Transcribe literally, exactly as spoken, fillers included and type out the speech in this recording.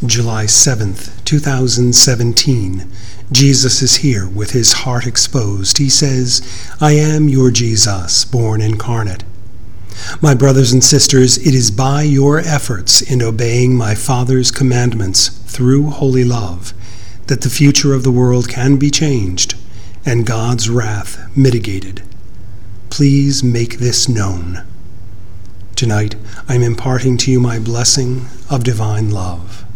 July seventh, two thousand seventeen. Jesus is here with his heart exposed. He says, I am your Jesus, born incarnate. My brothers and sisters, it is by your efforts in obeying my Father's commandments through holy love that the future of the world can be changed and God's wrath mitigated. Please make this known. Tonight, I'm imparting to you my blessing of divine love.